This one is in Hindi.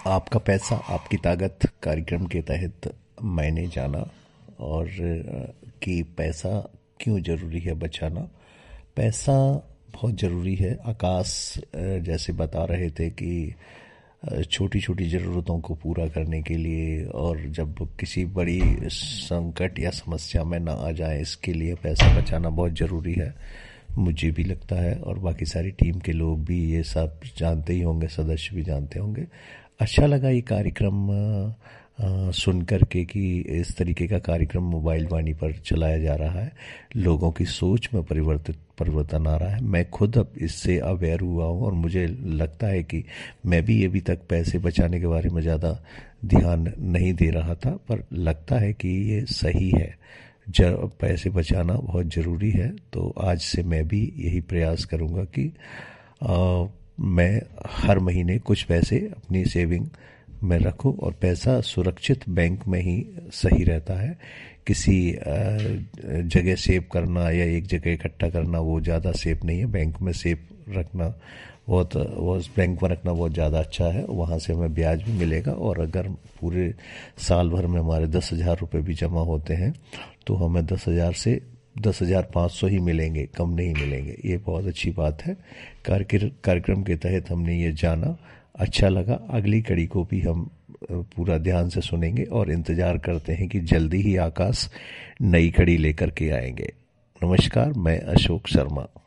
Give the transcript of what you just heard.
आपका पैसा आपकी ताकत कार्यक्रम के तहत मैंने जाना और कि पैसा क्यों ज़रूरी है बचाना। पैसा बहुत ज़रूरी है। आकाश जैसे बता रहे थे कि छोटी छोटी ज़रूरतों को पूरा करने के लिए और जब किसी बड़ी संकट या समस्या में ना आ जाए इसके लिए पैसा बचाना बहुत ज़रूरी है। मुझे भी लगता है और बाकी सारी टीम के लोग भी ये सब जानते ही होंगे, सदस्य भी जानते होंगे। अच्छा लगा ये कार्यक्रम सुन कर के कि इस तरीके का कार्यक्रम मोबाइल वाणी पर चलाया जा रहा है। लोगों की सोच में परिवर्तन आ रहा है। मैं खुद अब इससे अवेयर हुआ हूँ और मुझे लगता है कि मैं भी अभी तक पैसे बचाने के बारे में ज़्यादा ध्यान नहीं दे रहा था, पर लगता है कि ये सही है। जब पैसे बचाना बहुत ज़रूरी है, तो आज से मैं भी यही प्रयास करूँगा कि मैं हर महीने कुछ पैसे अपनी सेविंग में रखूं और पैसा सुरक्षित बैंक में ही सही रहता है। किसी जगह सेव करना या एक जगह इकट्ठा करना वो ज़्यादा सेफ नहीं है। बैंक में सेव रखना बैंक में रखना बहुत ज़्यादा अच्छा है। वहाँ से हमें ब्याज भी मिलेगा और अगर पूरे साल भर में हमारे 10,000 रुपये भी जमा होते हैं तो हमें 10,000 से 10,500 ही मिलेंगे, कम नहीं मिलेंगे। ये बहुत अच्छी बात है। कार्यक्रम के तहत हमने ये जाना, अच्छा लगा। अगली कड़ी को भी हम पूरा ध्यान से सुनेंगे और इंतज़ार करते हैं कि जल्दी ही आकाश नई कड़ी लेकर के आएंगे। नमस्कार, मैं अशोक शर्मा।